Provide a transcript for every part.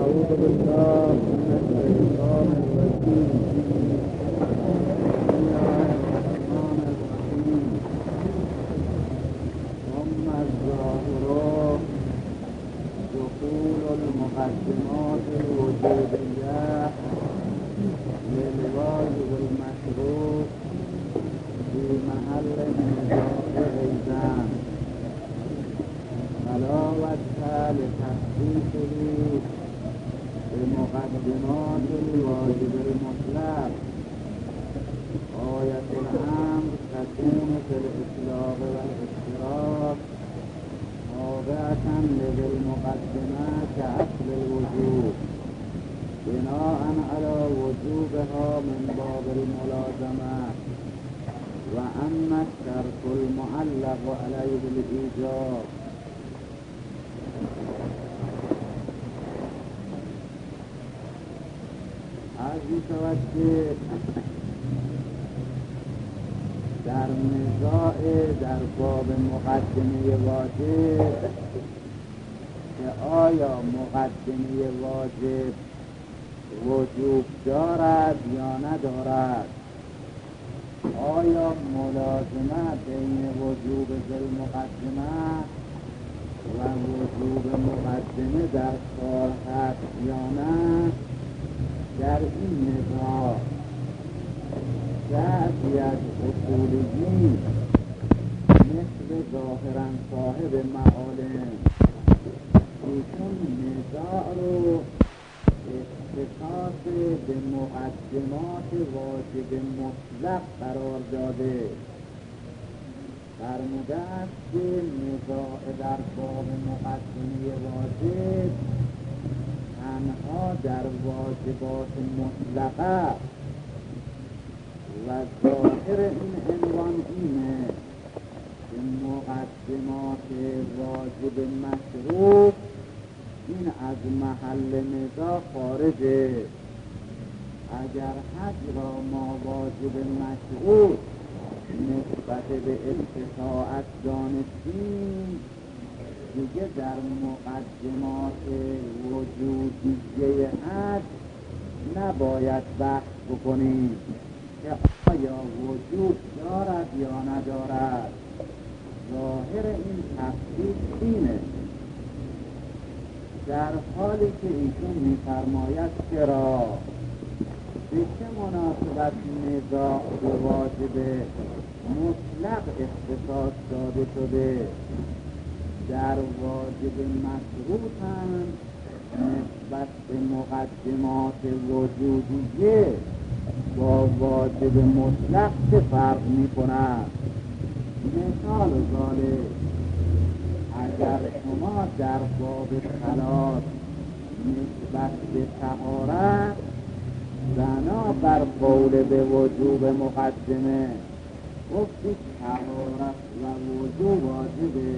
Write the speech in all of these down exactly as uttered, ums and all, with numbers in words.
أعوذ بالله من الشيطان الرجيم. بسم الله الرحمن الرحيم. ثم الظاهر دخول المقدمات الوجودية للواجب المشروط في محل النزاع أيضا، فلا وجه لتخصيصه بمقدمات الواجب المطلق. آية الأمر تكون في الإطلاق والاشتراك تابعة للمقدمة كأصل الوجوب بناء على وجوبها من باب الملازمة، وأما الشرط المعلق عليه الإيجاب از متوجه در نزاع در باب مقدمه واجب که آیا مقدمه واجب وجوب دارد یا ندارد، آیا ملازمه بین وجوب المقدمه و وجوب مقدمه در کار هست یا نه، در این نزاع بعضی از اصولیین مثل ظاهرا صاحب معالم ایشون نزاع رو اختصاص به مقدمات واجب مطلق قرار داده. فرموده است که نزاع در باب مقدمه واجب تنها در واجبات مطلقه و ظاهر این عنوان اینه که مقدمات واجب مشروط این از محل نزاع خارجه. اگر حج را ما واجب مشروط نسبت به استطاعت دانستیم، دیگه در مقدمات وجودیه حج نباید بحث بکنیم که آیا وجود دارد یا ندارد. ظاهر این تفصیل اینه، در حالی که ایشون می‌فرماید چرا به چه مناسبت نزاع به واجب مطلق اختصاص داده شده، در واجب مشروط هم نسبت به مقدمات وجودیه با واجب مطلق چه فرق می کند؟ مثال ذالک، اگر شما در باب صلات نسبت به طهارت بنا بر قول به وجوب مقدمه گفتید طهارت و وضو واجبه،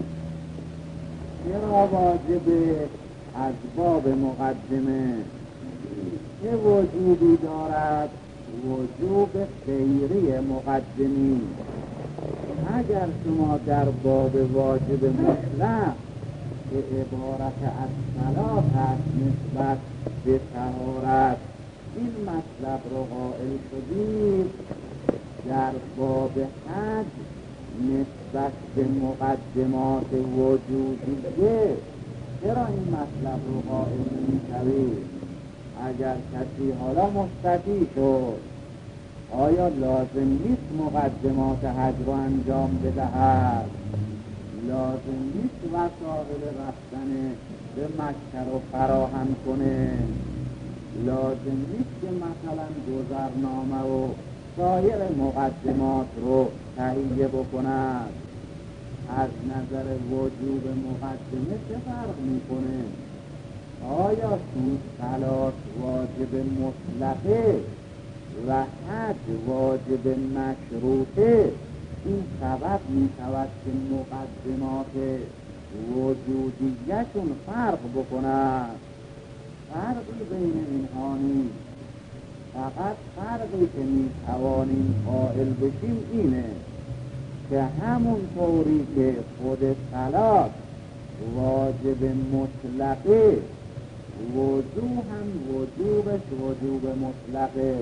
چرا واجبه؟ از باب مقدمه. چه وجوبی دارد؟ وجوب غیری مقدمی. اگر شما در باب واجب مطلق که عبارت از صلات هست نسبت به طهارت این مطلب رو قائل شدید، در باب حج نسبت به مقدمات وجودیه چرا این مطلب رو قائل نمی‌شوید؟ اگر کسی حالا مستطیع شد، آیا لازم نیست مقدمات حج رو انجام بدهد؟ لازم نیست وسایل رفتن به مکه رو فراهم کنه؟ لازم نیست که مثلا گذرنامه و سایر مقدمات رو تهیه بکند؟ از نظر وجوب مقدمه چه فرق میکنه؟ آیا چون صلات واجب مطلقه و حج واجب مشروطه این سبب میشود که مقدمات وجودیشون فرق بکند؟ فرقی بین اینها نیست. فقط فرقی که میتوانیم قائل بشیم اینه که همون طوری که خود صلات واجب مطلقه وجوها وجوبش وجوب مطلقه.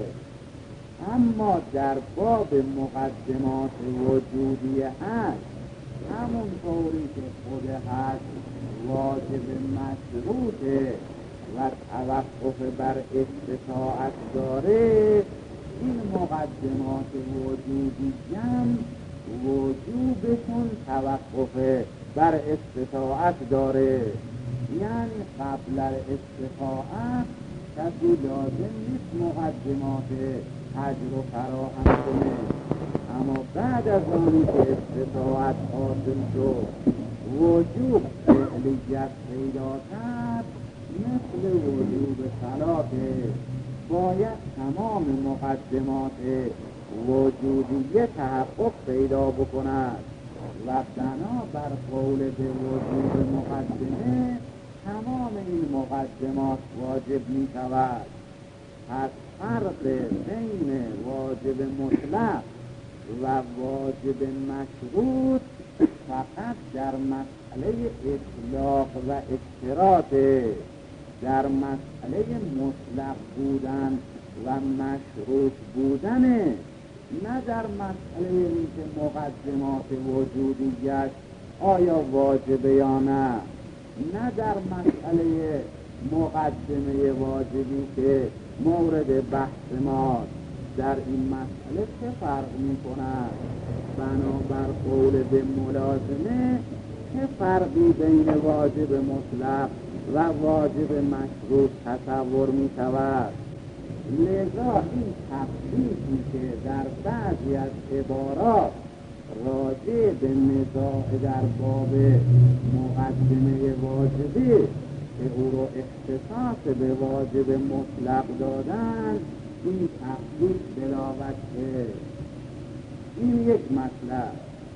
اما در باب مقدمات وجودی هست، همون طوری که خود هست واجب مشروطه و توقف بر استطاعت داره، این مقدمات وجودی هم وجوبشون توقف بر استطاعت داره. یعنی قبل استطاعت کسی لازم نیست مقدمات اجر و فراهم کنه، اما بعد از آنی که استطاعت حاصل شد وجوب فعلیت پیدا کرد، مثل وجوب صلاته باید تمام مقدمات وجودیه تحقق پیدا بکند و بنا بر قول به وجوب مقدمه تمام این مقدمات واجب می شود. پس فرق بین واجب مطلق و واجب مشروط فقط در مسئله اطلاق و اشتراطه، در مسئله مطلق بودن و مشروط بودنه، نه در مسئله این که مقدمات وجودیت آیا واجبه یا نه، نه در مسئله مقدمه واجبی که مورد بحث ما. در این مسئله چه فرق می کند؟ بنابر قول به ملازمه چه فرقی بین واجب مطلق و واجب مشروط تصور می شود؟ لذا این تفصیلی که در بعضی از عبارات راجع به نزاع در باب مقدمه واجبی که او را اختصاص به واجب مطلق دادن، این تفصیل بلاوجه. این یک مطلب.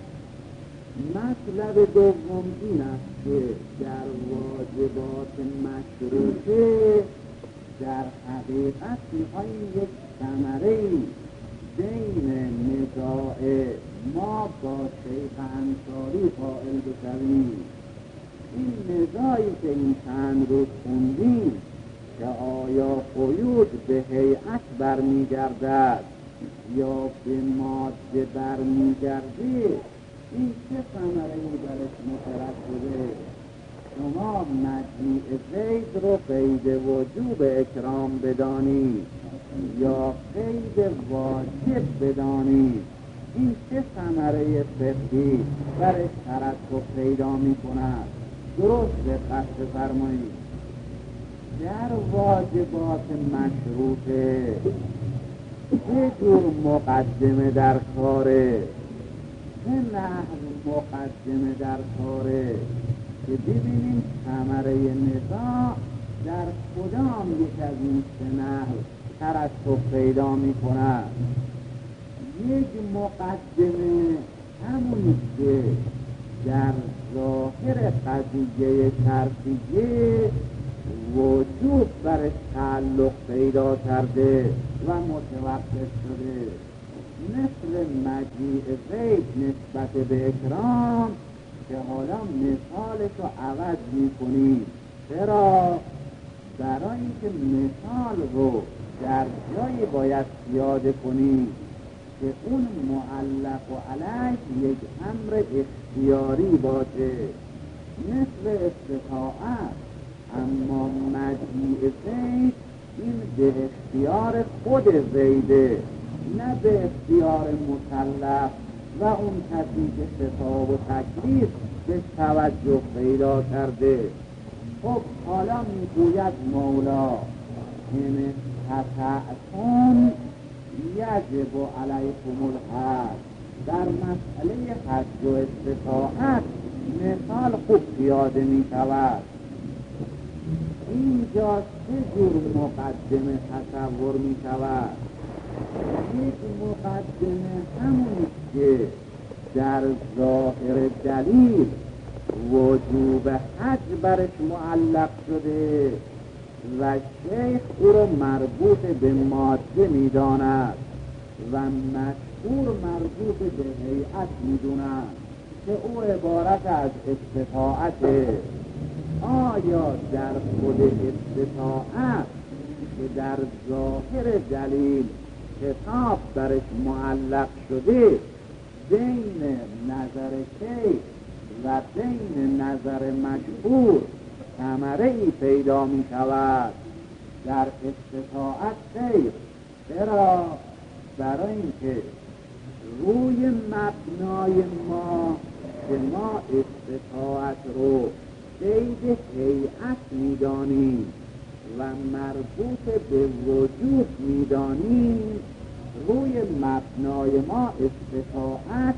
مطلب دوم این است که در واجبات مشروطه در حقیقت می‌خواهیم یک ثمره‌ای بین نزاع ما با شیخ انصاری قائل بشویم. این نزاعی که این چند روز خوندیم که آیا قیود به هیئت برمیگردد یا به ماده برمیگرده، این چه ثمره‌ای درش مترتبه؟ شما مجیء زید رو قید وجوب اکرام بدانید یا قید واجب بدانید، این چه ثمره فقهی برش ترتب پیدا می کند؟ درست دقت بفرمایید. در واجبات مشروطه چه جور مقدمه در کاره، چه نحو مقدمه در کاره، که ببینیم ثمره نزاع در کدام یک از این سه نحو ترتب پیدا می کند. یک مقدمه همونی که در ظاهر قضیه شرطیه وجوب برش تعلق پیدا کرده و متوقف شده، مثل مجیء زید نسبت به اکرام که حالا مثالش رو عوض می کنید. چرا؟ برای اینکه مثال رو در جایی باید پیاده کنید که اون معلق و علیه یک امر اختیاری باشه، مثل استطاعت. اما مجیء زید این به اختیار خود زیده، نه به اختیار مکلف و اون کسی که خطاب و تکلیف به توجه پیدا کرده. خب حالا میگوید مولا این استطعتم یجب علیکم الحج. در مسئله حج و استطاعت مثال خوب پیاده می شود. اینجا چه جور مقدمه تصور می شود؟ یک مقدمه همونی که در ظاهر دلیل وجوب حج برش معلق شده و شیخ او رو مربوط به ماده می داند و مشهور مربوط به هیئت می دونند که او عبارت از استطاعته. آیا در خود استطاعت که در ظاهر دلیل خطاب برش معلق شده بین نظر شیخ و بین نظر مشهور ثمره ای پیدا می شود؟ در استطاعت خیر. چرا؟ برای اینکه روی مبنای ما که ما استطاعت رو قید هیئت می دانیم و مربوط به وجود می دانیم، روی مبنای ما استطاعت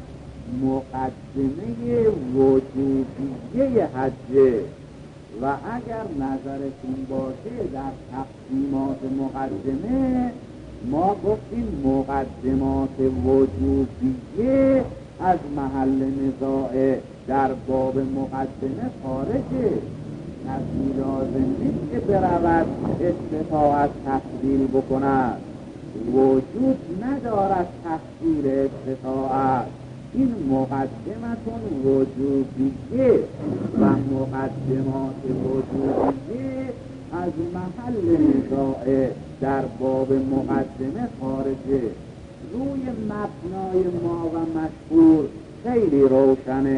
مقدمه وجودیه حجه و اگر نظرتون باشه در تقسیمات مقدمه ما گفتیم مقدمات وجودیه از محل نزاع در باب مقدمه خارجه. کسی لازم نیست که برود استطاعت تفضیل بکند، وجود ندارد تفضیل استطاعت. این مقدمتون وجودیه و مقدمات وجودیه از محل نزاع در باب مقدمه خارجه. روی مبنای ما و مشهور خیلی روشنه،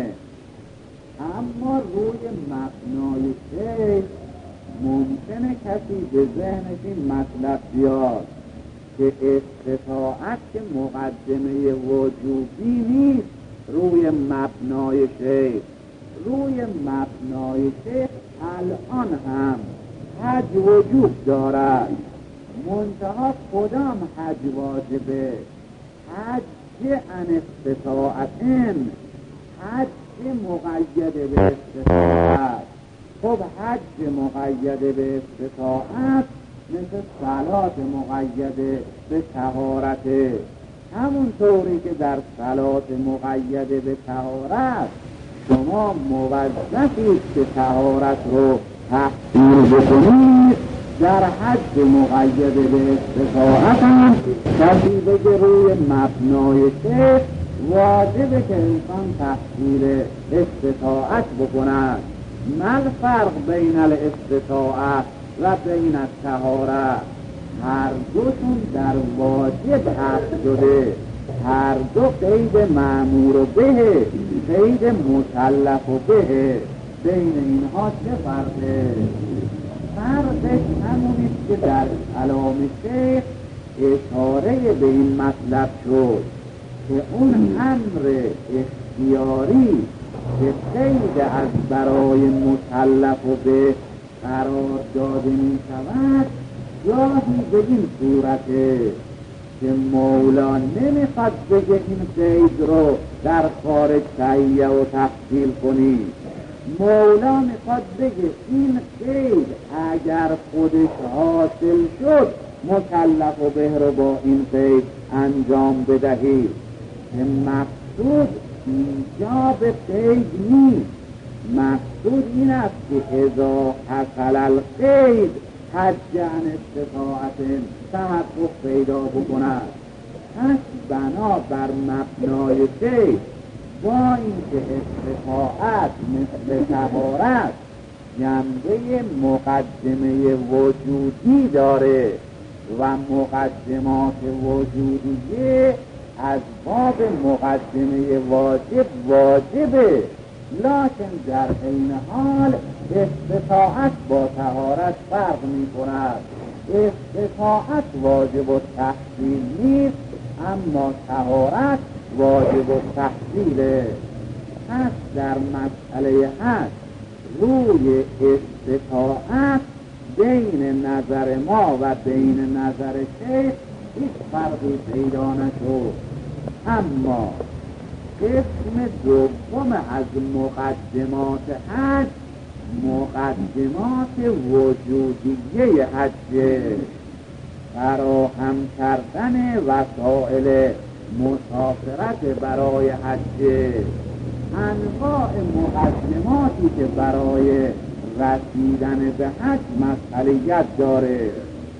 اما روی مبنای شیخ ممکنه کسی به ذهنش این مطلب بیاد که استطاعت که مقدمه وجودی نیست. روی مبنای شیخ روی مبنای شیخ الان هم حج وجود دارد، منتها کدام حج واجبه؟ حج ان استطاعتن، حج مقید به استطاعت. خب حج مقید به استطاعت مثل صلات مقید به طهارت، همون طوری که در صلات مقید به طهارت شما موظفید که طهارت رو تحصیل بکنید، در حج مقید به استطاعت هم کسی بگه روی مبنای شیخ واجبه که انسان تحصیل استطاعت بکند. ما الفرق بین الاستطاعت و بین الطهارت؟ هر دوشون در واجب حق شده، هر دو قید مأمور به، قید مکلف به. بین اینها چه فرقه؟ فرقش همونیست که در کلام شیخ اشاره به این مطلب شد که اون امر اختیاری که قید از برای مکلف به قرار داده می شود گاهی به این صورته که مولا نمیخواد بگه این قید رو در خارج تهیه و تفصیل کنی. مولا میخواد بگه این قید اگر خودش حاصل شد مکلف و به رو با این قید انجام بدهید. که مقصود اینجا به قید نیست، مقصود این است که اذا حصل القید حج عن استطاعت تحقق پیدا بکند. پس بنا بر مبنای قید با اینکه استطاعت مثل طهارت جنبه مقدمه وجودی داره و مقدمات وجودیه از باب مقدمه واجب واجبه، لکن در این حال استطاعت با طهارت فرق می کند. استطاعت واجب و تحصیل نیست، اما طهارت واجب و تحصیله. پس در مسئله هست روی استطاعت بین نظر ما و بین نظر شیخ هیچ فرقی پیدا نشد. اما قسم دوم از مقدمات حج مقدمات وجودیه حج، فراهم کردن وسائل مسافرت برای حج، انواع مقدماتی که برای رسیدن به حج مسئولیت داره.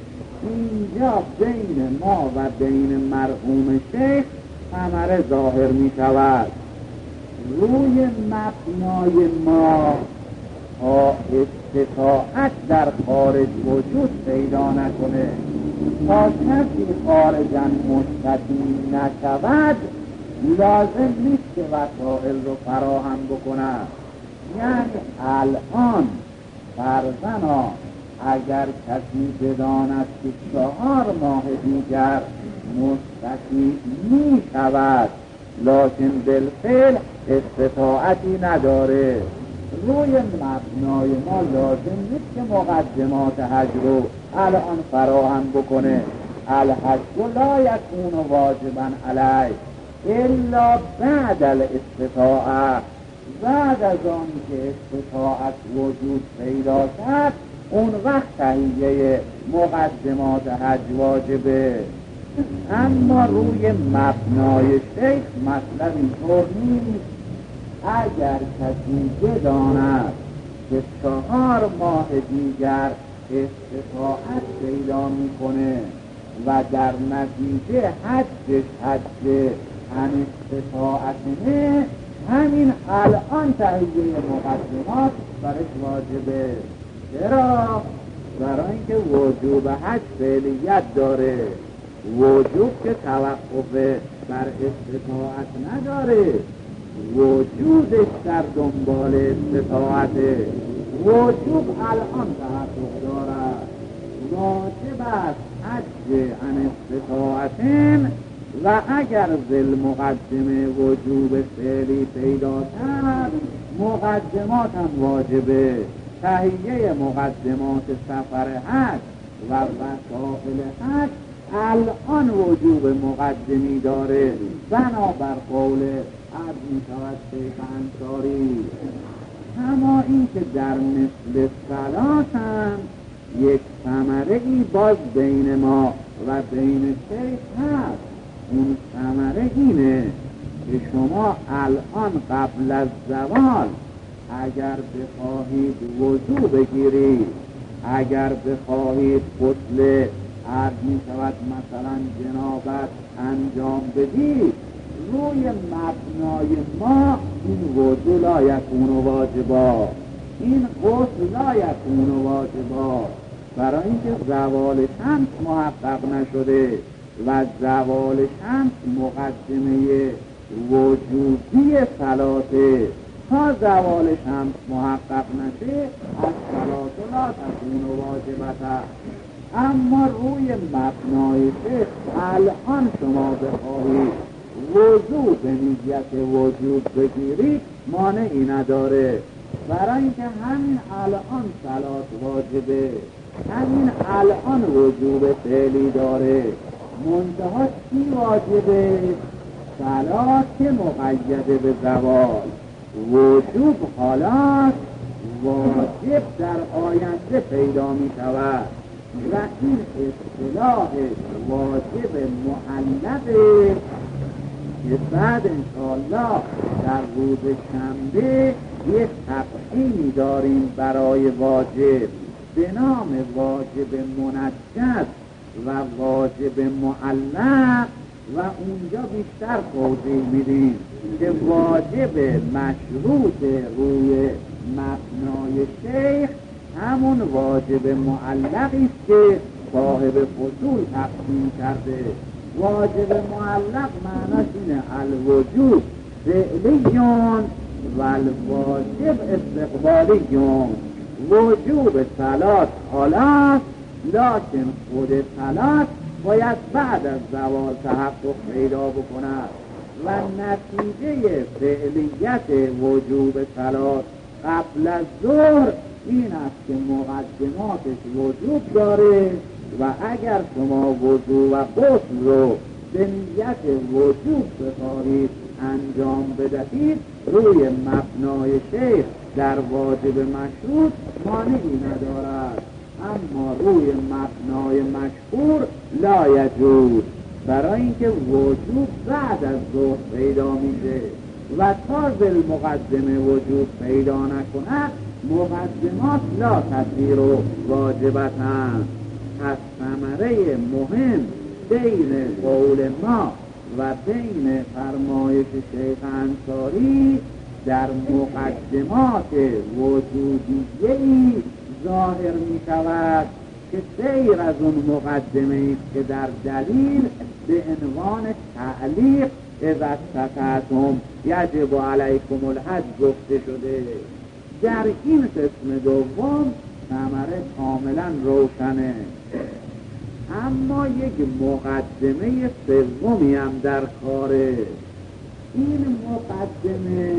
اینجا بین ما و بین مرحوم شیخ ثمره ظاهر می شود. روی مبنای ما تا استطاعت در خارج وجود پیدا نکنه، تا کسی خارجاً مستقیم نشود، لازم نیست که وسائل رو فراهم بکنه. یعنی الان فرزنا اگر کسی بداند که چهار ماه دیگر مستقیم می شود، لکن بالفعل استطاعتی نداره، روی مبنای ما لازم نیست که مقدمات حج رو الان فراهم بکنه. الحج لا یکون واجبا علیه الا بعد الاستطاعه، بعد از آن که استطاعت وجود پیدا کرد اون وقت تهیه مقدمات حج واجبه. اما روی مبنای شیخ مطلب اینطور نیست. اگر کسی بداند که چهار ماه دیگر استطاعت پیدا میکنه و در نتیجه حجش حج ان استطاعتنه، همین الان تهیه مقدمات برش واجبه. چرا؟ برای اینکه وجوب حج فعلیت داره، وجوب که توقف بر استطاعت نداره، وجودش در دنبال استطاعته. وجوب الان تحقق دارد، واجب است حج ان استطاعتن، و اگر ذل مقدمه وجوب فعلی پیدا کرد مقدمات هم واجبه. تهیه مقدمات سفر حج و وسائل حج الان وجوب مقدمی داره، بنابر قول عرض می شود شیخ انصاری. اما این که در مثل صلات هم یک ثمره ای باز بین ما و بین شیخ هست. اون ثمره اینه که شما الان قبل از زوال اگر بخواهید وضو بگیرید، اگر بخواهید غسل عرض می شود مثلا جنابت انجام بدید، روی مبنای ما این وضو لا یکون واجبا، این غسل لا یکون واجبا، برای اینکه زوال شمس محقق نشده و زوال شمس مقدمه وجودی صلاته. تا زوال شمس محقق نشه از صلات لا تکون واجبتا. اما روی مبنای شیخ الان شما بخواهید وضو به نیت وجود بگیرید مانعی نداره، برای اینکه همین الان صلات واجبه، همین الان وجوب فعلی داره. منتها چی واجبه؟ صلات که مقیده به زوال. وجوب حالات واجب در آینده پیدا می شود و این اصطلاح واجب معلقه که بعد انشاءالله در روز شنبه یک تقسیمی داریم برای واجب به نام واجب منجز و واجب معلق، و اونجا بیشتر توضیح میدیم که واجب مشروط روی مبنای شیخ همون واجب معلقی است که صاحب فصول تقسیم کرده. واجب معلق معناش اینه الوجوب فعلیون و الواجب استقبالیون. وجوب صلات حالات، لکن خود صلات باید بعد از زوال تحقق پیدا بکند و نتیجه فعلیت وجوب صلات قبل از ظهر این است که مقدماتش وجوب داره و اگر شما وضو و غسل رو به نیت وجوب بخواهید انجام بدهید، روی مبنای شیخ در واجب مشروط مانعی ندارد، اما روی مبنای مشهور لا یجوز، برای اینکه وجوب بعد از ظهر پیدا میشه و تا بالمقدمه وجود پیدا نکند مقدمات لا تصیر و واجبتن. پس ثمره مهم بین قول ما و بین فرمایش شیخ انصاری در مقدمات وجودیه‌ای ظاهر می شود که غیر از اون مقدمه است که در دلیل به عنوان تعلیق اذا استطعتم یجب علیکم الحج گفته شده. در این قسم دوم ثمره کاملا روشنه. اما یک مقدمه سومی هم در کاره. این مقدمه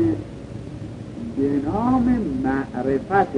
به نام معرفت،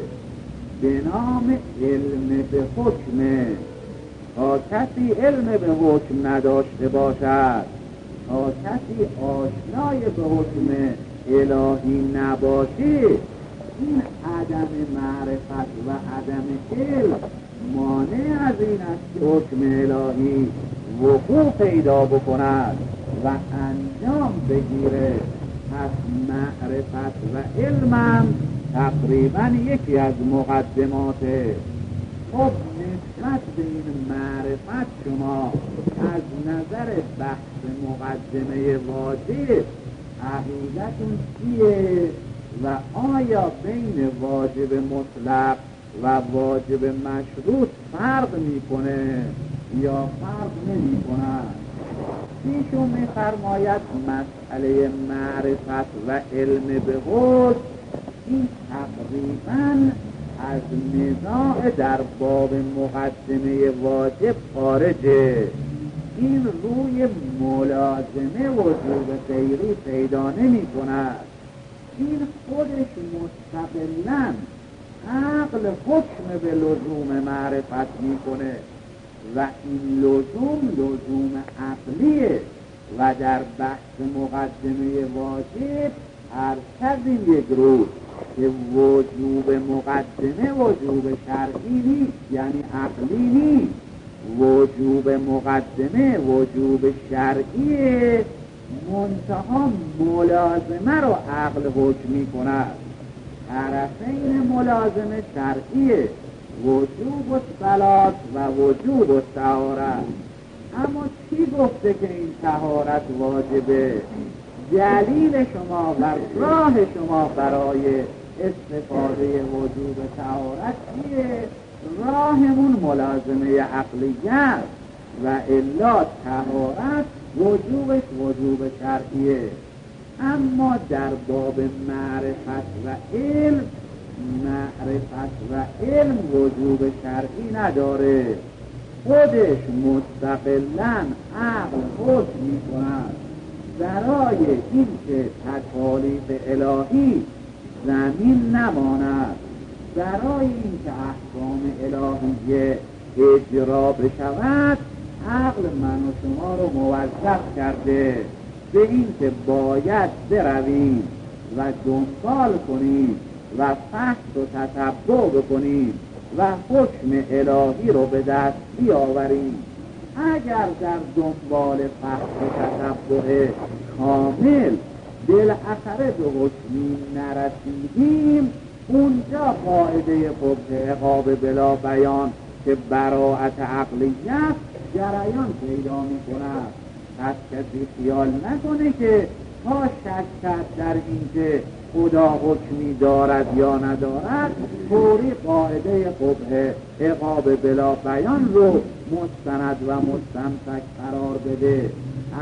به نام علم به حکم. تا کسی علم به حکم نداشته باشد، تا کسی آشنای به حکم الهی نباشه، این عدم معرفت و عدم علم مانع از این است که حکم الهی وقوع پیدا بکند و انجام بگیره. پس معرفت و علمم تقریبا یکی از مقدماته. خب نسبت به این معرفت شما از نظر بحث مقدمه واجب عقیدتون چیه و آیا بین واجب مطلق و واجب مشروط فرق میکنه یا فرق نمیکنه؟ ایشون میفرماید مسئله معرفت و علم به حکم این تقریبا از نزاع در باب مقدمه واجب خارجه. این روی ملازمه وجوب غیری پیدا نمی کند. این خودش مستقلاً عقل حکم به لزوم معرفت می کنه و این لزوم لزوم عقلیه و در بحث مقدمه واجب هر کسی یک روز که وجوب مقدمه وجوب شرعی نیست، یعنی عقلی نیست. وجوب مقدمه وجوب شرعیه، منتها ملازمه رو عقل حکم می کند. طرفین ملازمه شرعیه، وجوب الصلاة و وجوب الطهارت. اما کی گفته که این طهارت واجبه؟ دلیل شما و راه شما برای استفاده وجوب طهارت چیه؟ راهمون ملازمه عقلیه و الا طهارت وجوبش وجوب شرعیه. اما در باب معرفت و علم، معرفت و علم وجوب شرعی نداره، خودش مستقلاً عقل حکم می کند برای این که تکالیف الهی زمین نماند، برای این که احکام الهیه اجرا بشود. عقل من و شما رو موظف کرده به این که باید برویم و دنبال کنیم و فحص و تتبع بکنیم و حکم الهی رو به دست بیاوریم. اگر در دنبال فحص و تتبع کامل بالاخره به حکمی نرسیدیم، اونجا قاعده قبح عقاب بلا بیان که براءت عقلیت جریان پیدا می کند. پس کسی خیال نکنه که تا شک کرد در این که خدا حکمی دارد یا ندارد طوری قاعده قبح عقاب بلا بیان رو مستند و مستمسک قرار بده.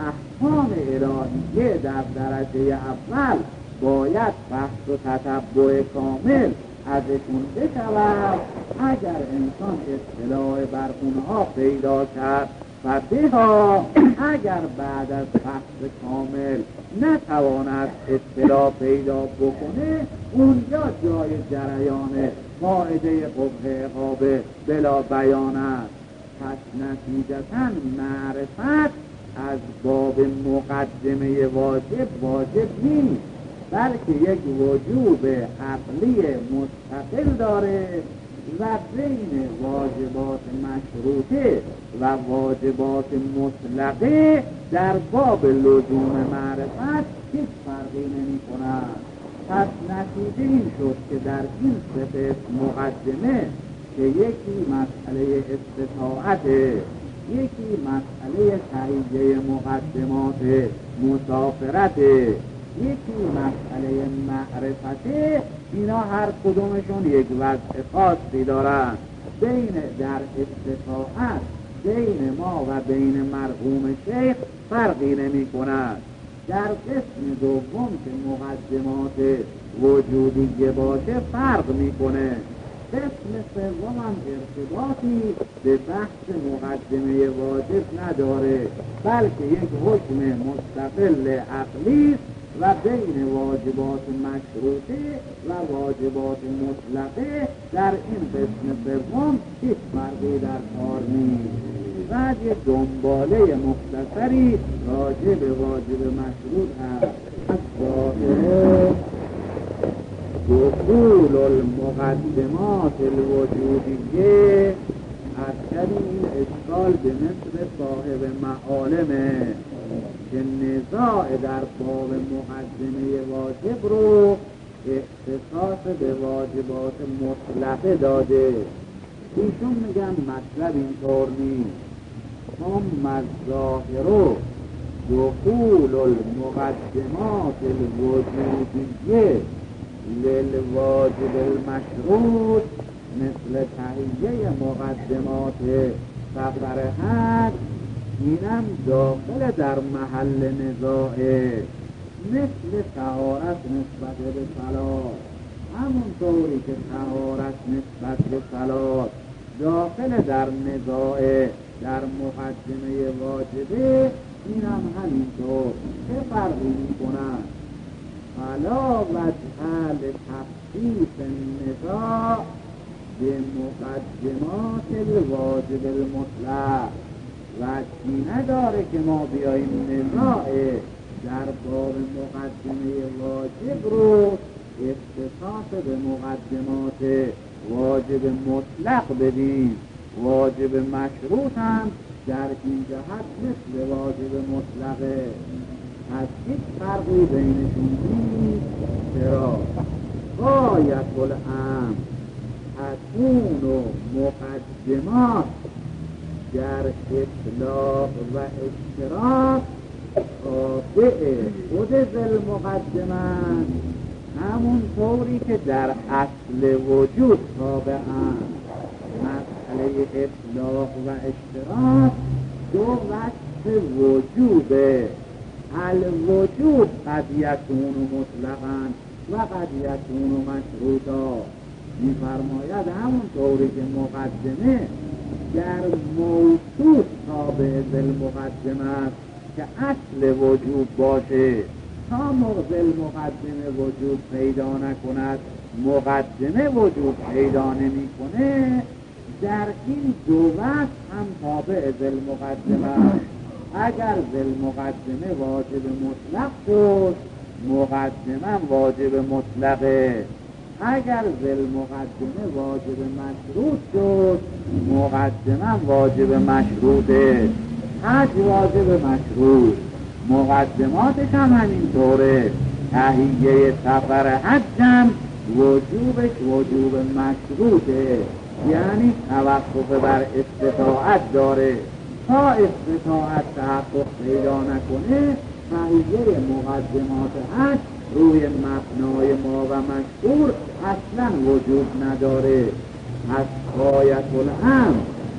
احکام الهیه در درجه اول باید بحث و تتبع کامل ازشون بشود. اگر انسان اطلاع بر اونها پیدا کرد و بها، اگر بعد از بحث کامل نتواند اطلاع پیدا بکنه، اونجا جای جریان قاعده قبح عقاب بلا بیان است. پس نتیجتاً معرفت از باب مقدمه واجب واجب نیست، بلکه یک وجوب عقلی مستقل داره و بین واجبات مشروطه و واجبات مطلقه در باب لزوم معرفت هیچ فرقی نمی کند. پس نتیجه این شد که در این سه مقدمه که یکی مسئله استطاعت، یکی مسئله تهیه مقدمات مسافرت، یکی مسئله معرفته، اینا هر کدومشون یک وضع خاصی دارن. بین در استطاعت بین ما و بین مرحوم شیخ فرقی نمی کند. در قسم دوم که مقدمات وجودیه باشه فرق میکنه. قسم سوم هم ارتباطی به بحث مقدمه واجب نداره، بلکه یک حکم مستقل عقلی و بین واجبات مشروطه و واجبات مطلقه در این قسم سوم هیچ فرقی در کار نیست. بعد یک دنباله مختصری راجع به واجب مشروط هست. از ظاهر دخول المقدمات الوجودیه، اکثر این اشکال به مثل صاحب معالمه که نزاع در باب مقدمه واجب رو اختصاص به واجبات مطلقه داده. ایشون میگن مطلب اینطور نیست. ثم الظاهر دخول المقدمات الوجودیه للواجب المشروط مثل تهیه مقدمات سفر حج، اینم داخل در محل نزاعه. مثل طهارت نسبت به صلات، همونطوری که طهارت نسبت به صلات داخل در نزاعه در مقدمه واجبه، اینم همینطور. چه فرقی میکنن؟ فلا وجه لتخصیص النزاع به مقدمات الواجب المطلق. وجهی نداره که ما بیاییم نزاع در باب مقدمه واجب رو اختصاص به مقدمات واجب مطلق بدیم. واجب مشروط هم در این جهت مثل واجب مطلقه، از هیچ فرقی بینشون نیست. چرا؟ غایت الامر تکون و مقدمات در اطلاق و اشتراک تابع خود ذل مقدمن، همون طوری که در اصل وجود تابعن. مسئله اطلاق و اشتراک دو وجه وجوده. الوجود قد یکون مطلقا و قد یکون مشروطا. می‌فرماید همون طوری که مقدمه در موجود تابع ذل مقدمه است که اصل وجود باشه، تا موضع مقدمه وجود پیدا نکند مقدمه وجود پیدا نمی کنه. در این دو وقت هم تابع ذل مقدمه است. اگر ذل مقدمه واجب مطلق شد، مقدمه واجب مطلقه. اگر ذل مقدمه واجب مشروط شد، مقدمه واجب مشروطه. حج واجب مشروط، مقدماتش هم همین طوره. تهیه سفر حجم وجوبش وجوب مشروطه، یعنی توقف بر استطاعت داره. تا استطاعت تحقق پیدا نکنه، تهیه مقدمات حج روی مبنای ما و مشهور اصلا وجود نداره. از غایت الامر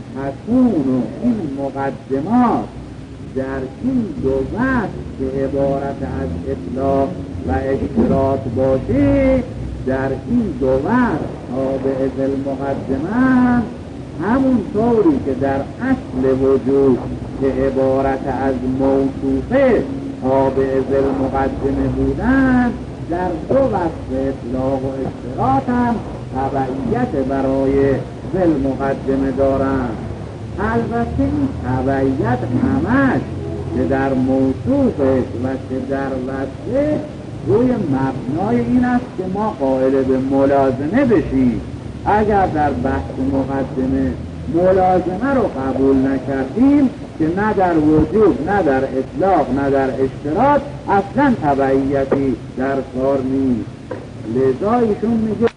تکون این مقدمات در این دو وقت که عبارت از اطلاق و اشتراک باشه، در این دو وقت تابع ذل مقدمه، همون طوری که در اصل وجود که عبارت از موصوفه تابع ذل مقدمه بودن، در دو وقت اطلاق و اشتراک هم تبعیت برای ذل مقدمه دارن. البته این تبعیت همش که در موصوفش و که در وصفه روی مبنای این است که ما قائل به ملازمه بشیم. اگر در بحث مقدمه ملازمه رو قبول نکردیم که نه در وجود نه در اطلاق نه در اشتراک اصلا تبعیتی در کار نیست. لذا ایشون میگه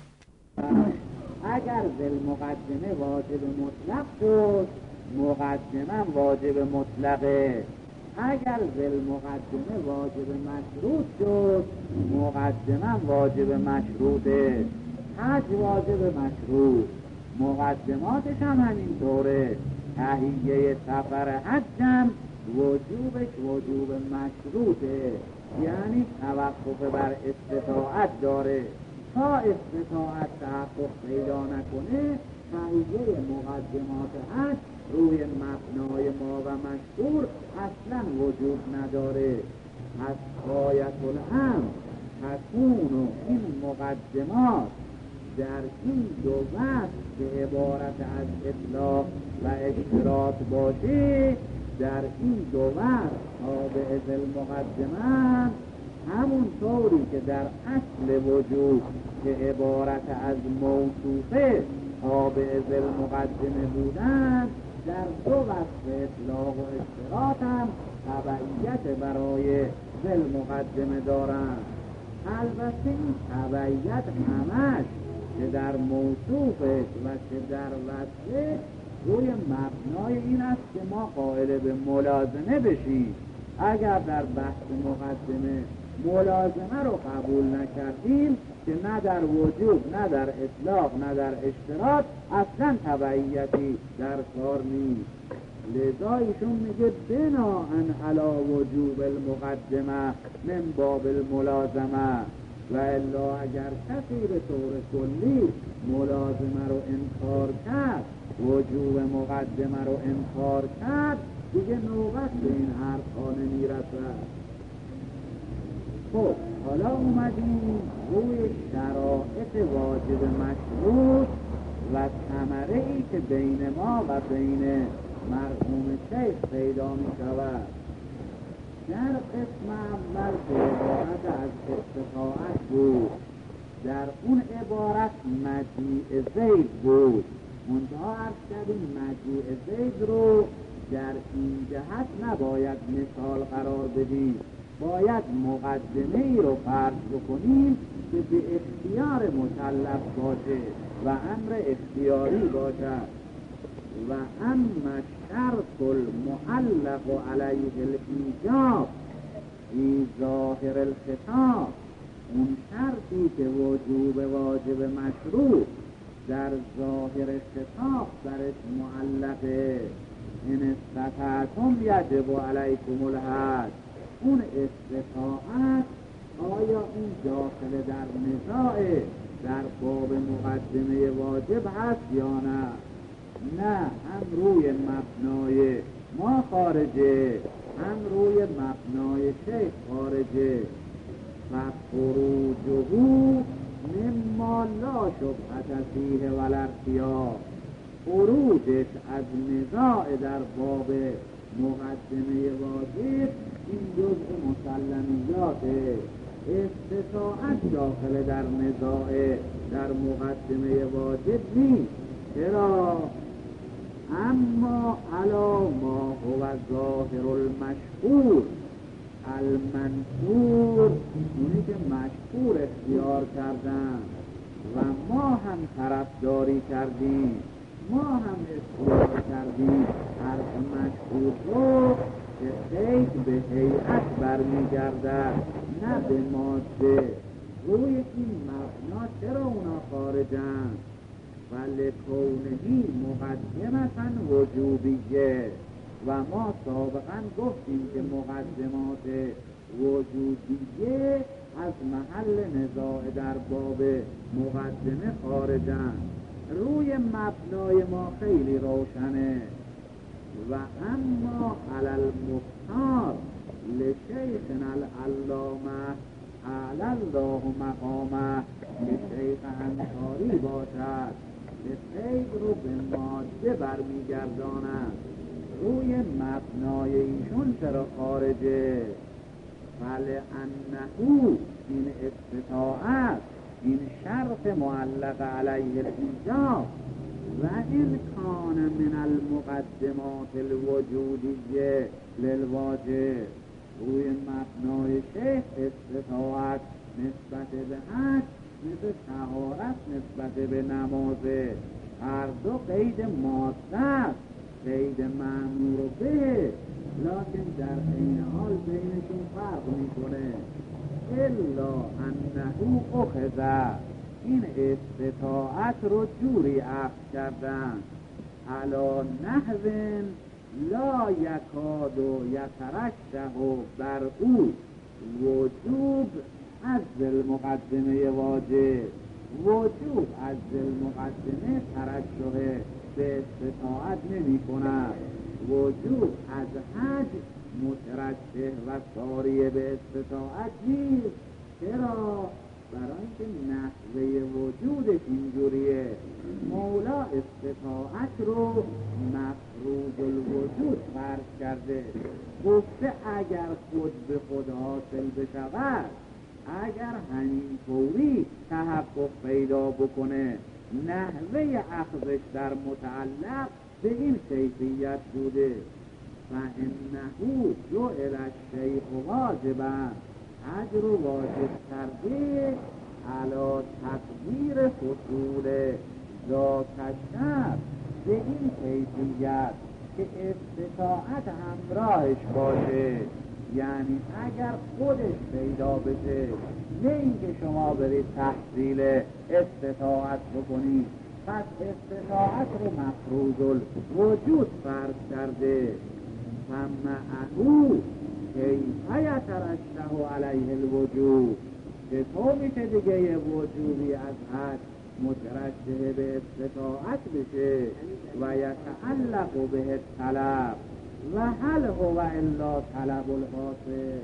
اگر ذل مقدمه واجب مطلق شد، مقدمه واجب مطلقه. اگر ذل مقدمه واجب مشروط شد، مقدمه واجب مشروطه، حج واجب مشروط، مقدماتش هم همینطوره. تهیه سفر حجم وجوبش وجوب مشروطه، یعنی توقف بر استطاعت داره. تا استطاعت تحقق پیدا نکنه تهیه مقدمات حج روی مبنای ما و مشهور اصلا وجود نداره. از غایت الامر تکون و این مقدمات در این دو وقت که عبارت از اطلاق و اشتراط باشه، در این دو وقت تابع ذل مقدمه، همون طوری که در اصل وجود که عبارت از موصوفه تابع ذل مقدمه بودن، در دو وقت اطلاق و اشتراط هم تبعیت برای ذل مقدمه دارن. البته این تبعیت همش که در موصوفه و که در وصفه روی مبنای این است که ما قائل به ملازمه بشیم. اگر در بحث مقدمه ملازمه رو قبول نکردیم که نه در وجود نه در اطلاق نه در اشتراط اصلا تبعیتی در کار نیست. لذا ایشون میگه بناءً علی وجوب المقدمه من باب الملازمه، و الا اگر کسی به طور کلی ملازمه رو انکار کرد، وجوب مقدمه رو انکار کرد، دیگه نوبت به این حرفا نمیرسد. خب حالا اومدیم روی شرایط واجب مشروط و ثمره ای که بین ما و بین مرحوم شیخ پیدا می شود. در قسم اول که عبارت از استطاعت بود، در اون عبارت مجیع زید بود. منتها عرض کردیم مجیع زید رو در این جهت نباید مثال قرار بدیم، باید مقدمه ای رو فرض بکنیم که به اختیار مکلف باشه و امر اختیاری باشد. و اما شرط المعلق علیه الایجاب فی ظاهر الخطاب، اون شرطی که وجوب واجب مشروع در ظاهر خطاب برش معلقه، ان استطعتم یجب علیکم الحج، اون استطاعت آیا این داخل در نزاع در باب مقدمه واجب هست یا نه؟ نه، هم روی مبنای ما خارجه، هم روی مبنای شیخ خارجه. و خروجه مما لا شبهة فیه ولا ارتیاب، خروجش از نزاع در باب مقدمه واجب این جزء مسلمیاته. استطاعت داخل در نزاع در مقدمه واجب نیست. چرا؟ اما علا ما هو ظاهر المشهور المنصور، اونی که مشهور اختیار کردن و ما هم طرفداری کردیم، ما هم اختیار کردیم حرف مشهور رو که خیلی به هیئت برمیگردد نه به ماده. روی این مبنا چرا اونا خارجن؟ ولکونهی مقدمتا وجوبیه، و ما سابقا گفتیم که مقدمات وجودیه از محل نزاع در باب مقدمه خارجن. روی مبنای ما خیلی روشنه. و اما علی المختار لشیخنا العلامه اعلی الله مقامه، که شیخ انصاری باشد که خیر رو به ماده برمیگرداند. روی مبنای ایشون چرا خارجه؟ فلانه این استطاعت، این شرط معلق علیه الایجاب و این کان من المقدمات الوجودیه للواجب، روی مبنای شیخ استطاعت نسبت به حج مثل طهارت نسبت به نمازه، هر دو قید ماده است، قید مأمور به لکن در این حال بینشون فرق میکنه. الا انه اخذ، این استطاعت رو جوری اخذ کردن علا نحو لا یکاد و یترشح بر او وجوب از المقدمه واجب، وجوب از المقدمه ترشح به استطاعت نمی کند، وجوب از حد مترشح و ساریه به استطاعت نیست. چرا؟ برای اینکه نحوه وجودش اینجوریه. مولا استطاعت رو مفروض الوجود فرض کرده، گفته اگر خود به خود حاصل بشود، اگر همین طوری تحقق پیدا بکنه، نحوه اخذش در متعلق به این کیفیت بوده. فانه جعل الشیء واجبا، اجر واجب کرده علی تقدیر حصول ذاک الشرط، به این کیفیت که استطاعت همراهش باشه. یعنی اگر خودش پیدا بشه، نه اینکه شما برید تحصیل استطاعت بکنید، پس استطاعت رو مفروض الوجود فرض کرده. فمعهو کیف یترشح علیه الوجود، چطور میشه دیگه یه وجودی از حد مترشح به استطاعت بشه و یتعلق به طلب و هل هو الا طلب الحاصل.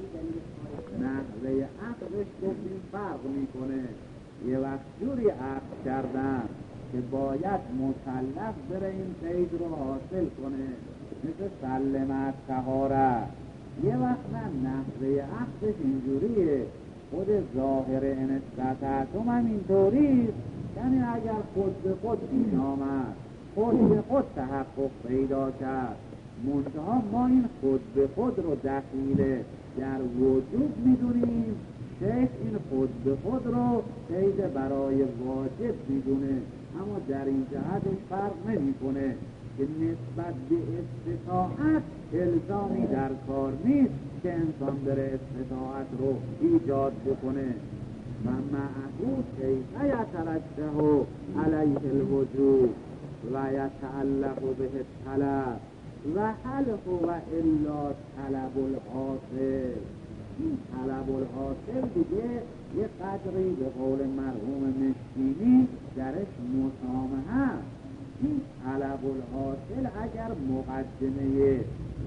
نحوه عقلش گفتیم فرق میکنه. یه وقت جوری عقل کردن که باید مسلح بره این قید رو حاصل کنه، مثل سلمت طهارت. یه وقت نه، نحوه عقلش اینجوریه، خود ظاهر انستطعتم هم اینطوریست. یعنی اگر خود به خود این آمد، خود به خود تحقق پیدا کرد، منتها ما این خود به خود رو دخیل در وجود میدونیم، شیخ این خود به خود رو قید برای واجب میدونه. اما در این جهتش فرق نمی کنه که نسبت به استطاعت الزامی در کار نیست که انسان بره استطاعت رو ایجاد بکنه. و معهو کیف یترشح علیه الوجود و یتعلق به الطلب و هل هو الا طلب الحاصل. این طلب الحاصل دیگه یه قدری به قول مرحوم مشکینی درش مسامحه. این طلب الحاصل اگر مقدمه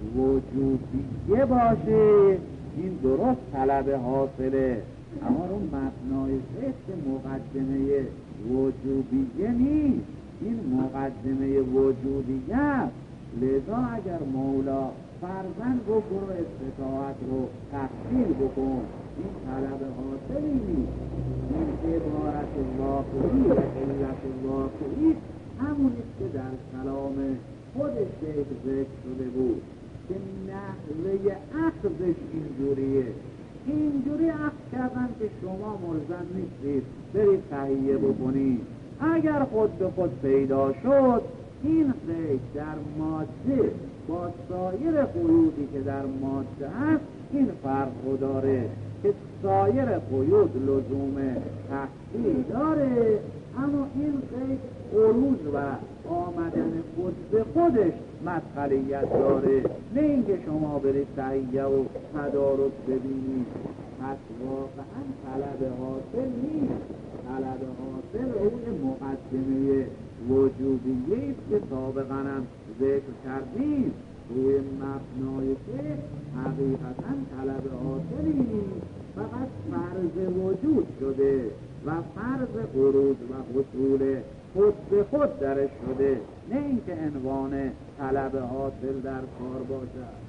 وجودیه باشه، این درست طلب حاصله، اما اون مبنای که مقدمه وجودیه نیست، این مقدمه وجودیه است. لذا اگر مولا فرزن گفت برو استطاعت رو تحصیل بکن، این طلب حاصلی نیست. این عبارت واقعی و علت واقعی همونیست که در کلام خود شیخ ذکر شده بود که نحوه اخذش اینجوریه. اینجوری اخذ کردن که شما ملزم نیستید برید تهیه بکنید. اگر خود به خود پیدا شد، این قید در ماده با سایر قیودی که در ماده هست این فرق داره که سایر قیود لزوم تحصیل داره، اما این قید عروض و آمدن خود به خودش مدخلیت داره، نه اینکه شما برید تهیه و تدارک ببینید. پس واقعا طلب حاصل نیست، طلب حاصل روی مقدمه وجودیه است که سابقا هم ذکر کردیم، روی مبنای که حقیقتا طلب حاصلی نیست، فقط فرض وجود شده و فرض عروض و حصول خود به خود درش شده، نه اینکه عنوان طلب حاصل در کار باشد.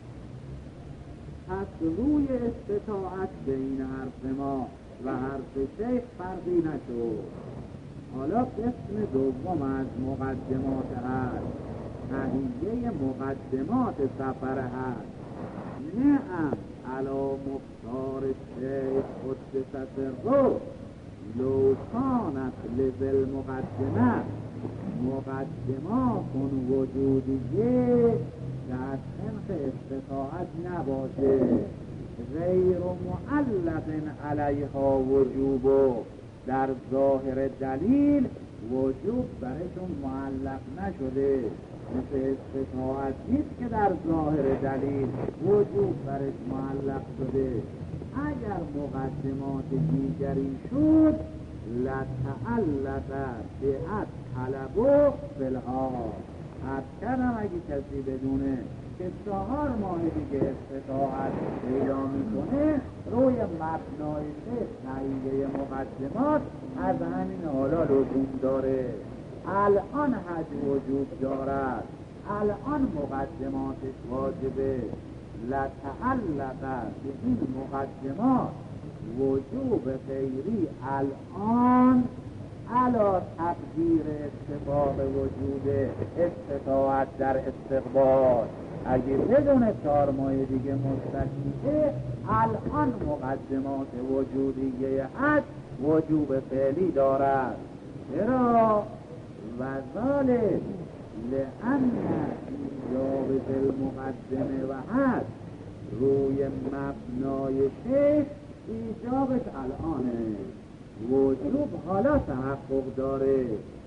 پس روی استطاعت بین حرف ما و حرف شیخ فرقی نشد. حالا قسم دوم از مقدمات هست، تهیه مقدمات سفر هست. نعم علا مختار شیخ قدس سره لو کانت لذل مقدمه. مقدما کن وجودیه که از خنق استطاعت نباشه، غیر معلق علیها وجوب، در ظاهر دلیل وجوب برشون معلق نشده، مثل استطاعت نیست که در ظاهر دلیل وجوب برش معلق شده. اگر مقدمات دیگری شد لتعلق بهت طلبو فلها، حد کردم اگه کسی بدونه که چهار ماه دیگه استطاعت پیدا میکنه، روی مبنای تایید مقدمات از همین حالا لزوم داره. الان حج وجوب دارد، الان مقدماتش واجبه، لتعلق به این مقدمات وجوب غیری الان علا تقدیر اتفاق وجود استطاعت در استقبال. اگه بدون چهار ماه دیگه مستقیمه، الان مقدمات وجودیه حج وجوب فعلی دارد. چرا؟ و ذالک لأن ایجاب المقدمه و حج روی مبنای شیخ ایجابش الانه، وجوب حالا تحقق داره.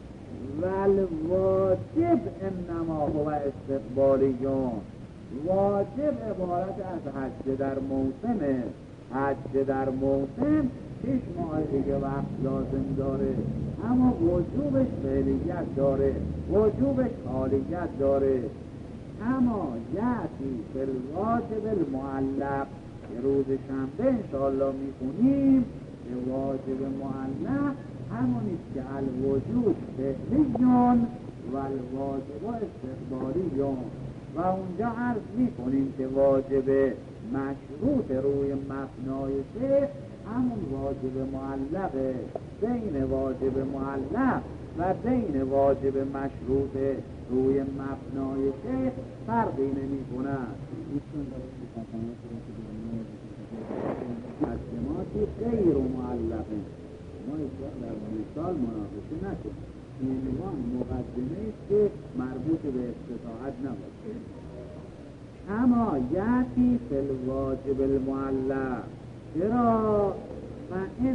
والواجب انما هو استقبالیون، واجب عبارت از حج در موسمه، حج در موسم شش ماه دیگه وقت لازم داره، اما وجوبش فعلیت داره، وجوبش حالیت داره. اما یعطی فی الواجب المعلق که روز شنبه انشاءالله میخونیم که واجب معلق همونیست که الوجوب فعلیون و الواجب استقبالیون، و اونجا عرض میکنیم که واجب مشروط روی مبنای شیخ همون واجب معلقه. بین واجب معلق و بین واجب مشروط روی مبنای شیخ فرقی نمی کنند. مقدماتی غیر معلقه، ما در مثال مناقشه نکنیم، عنوان مقدمه است که مربوط به استطاعت نباشه. اما یعطی فی الواجب المعلق، چرا؟ فإن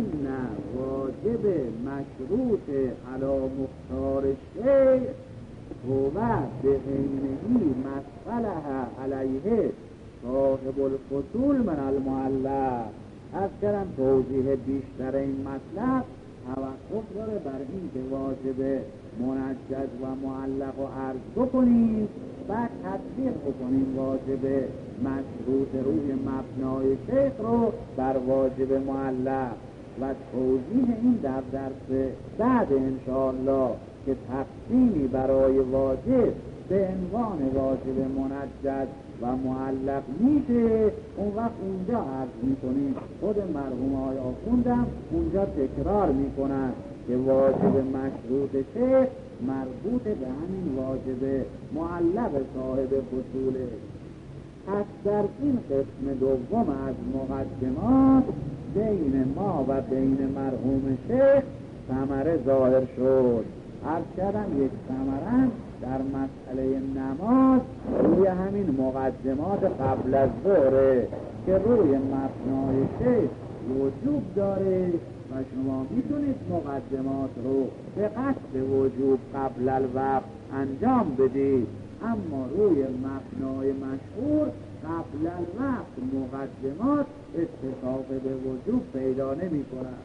واجب مشروط علی مختار الشیخ هو به عینه مسئله علیه صاحب الفصول من المعلق. از کردم توضیح بیشتر این مطلب توقف داره بر این که واجب منجز و معلق رو عرض بکنیم، بعد تطبیق بکنیم واجب مشروط روی مبنای شیخ رو بر واجب معلق، و توضیح این در درس بعد انشاءالله که تقسیمی برای واجب به عنوان واجب منجز و معلق میشه، اون وقت اونجا عرض میکنیم. خود مرحوم های آخوندم اونجا تکرار میکنن که واجب مشروط شیخ مربوط به همین واجب معلق صاحب فصوله. پس در این قسم دوم از مقدمات بین ما و بین مرحوم شیخ ثمره ظاهر شد. عرض کردم یک ثمره در مسئله نماز روی همین مقدمات قبل از ظهره که روی مبنای شیخ وجوب داره و شما میتونید مقدمات رو به قصد وجوب قبل الوقت انجام بدید، اما روی مبنای مشهور قبل الوقت مقدمات اتفاق به وجوب پیدا نمی کنند.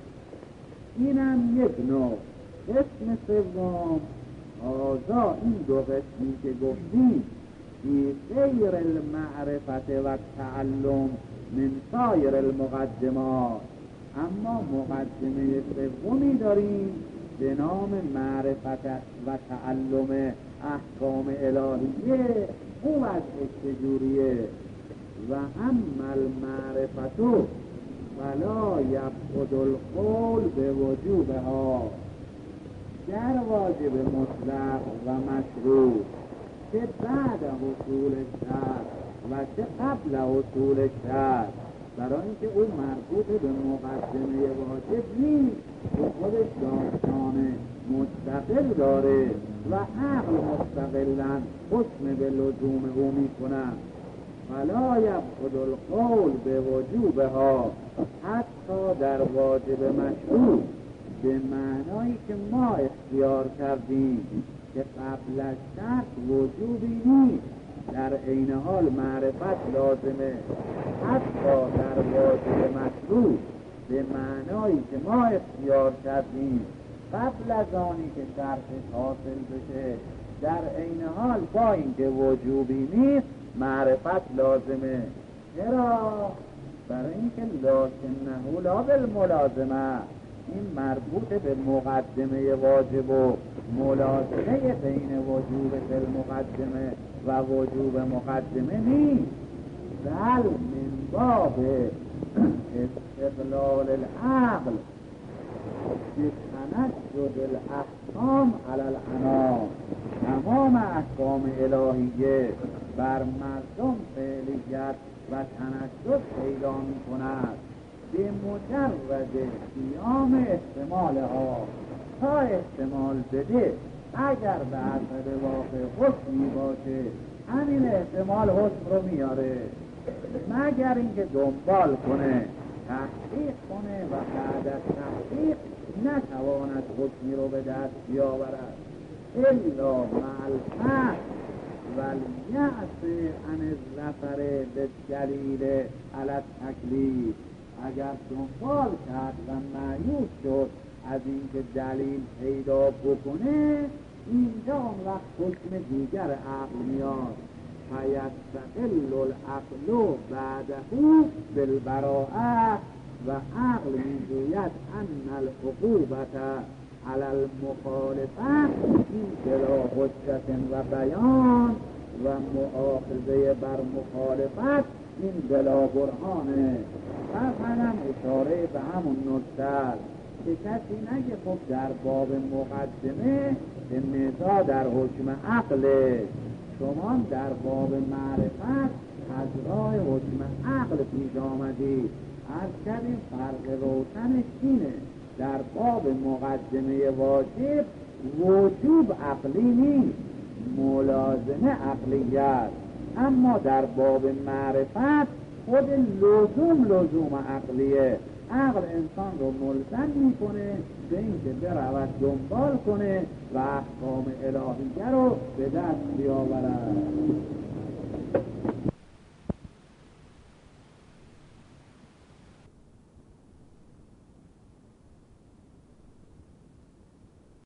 اینم یک نوع. قسم سوم آزا این دو قسمی که گفتیم فی غیر المعرفت و تعلم من سایر المقدمات، اما مقدمه سومی داریم به نام معرفت و تعلم احکام الهیه. او از چجوریه؟ و اما المعرفتو فلا یبعد القول به وجوبها، در واجب مطلق و مشروع چه بعد حصول شرط و چه قبل حصول شرط برای اینکه او مربوط به مقدمه واجب نیست، او خودش داستان مستقل داره و عقل مستقلا حکم به لزوم او میکنن. فلا یبخل القول به وجوبها، حتی در واجب مشروع به معنایی که ما اختیار کردیم که قبل از شرط وجوبی نیست، در عین حال معرفت لازمه. حتی در واجب مشروع به معنایی که ما اختیار کردیم قبل از آنی که شرط حاصل بشه، در عین حال با اینکه وجوبی نیست معرفت لازمه. چرا؟ برای اینکه لکنه لا بالملازمه، این مربوط به مقدمه واجب و ملازمه بین وجوب المقدمه و وجوب مقدمه نیست، بل من باب استقلال العقل بتنجد الاحکام علی الانام. تمام احکام الهیه بر مردم فعلیت و تنجد پیدا می کند به مجرد قیام احتمال ها. تا احتمال بده، اگر به حسب واقع حکمی باشه، همین احتمال حکم رو میاره، مگر اینکه دنبال کنه، تحقیق کنه و بعد از تحقیق نتواند حکمی رو به دست بیاورد. الا مع الفحص والیأس عن الظفر بالدلیل علی التکلیف. اگر دنبال کرد و مایوس شد از اینکه دلیل پیدا بکنه، اینجا اون وقت حکم دیگر عقل میاد. فیستقل العقل بعده بالبراءة، و عقل میگوید ان العقوبة علی المخالفه این بلا حجت و بیان، و مؤاخذه بر مخالفت این بلا برهانه. پس هم اشاره به همون نکته که کسی نگه خب در باب مقدمه به نزاع در حکم عقله، شما در باب معرفت از راه حکم عقل پیش آمدید. هر کدیم فرق روشنش اینه، در باب مقدمه واجب وجوب عقلی نیست، ملازمه عقلیت، اما در باب معرفت خود لزوم لزوم عقلیه. عقل انسان رو ملزم میکنه به اینکه برود دنبال کنه و احکام الهیه رو به دست بیاورد.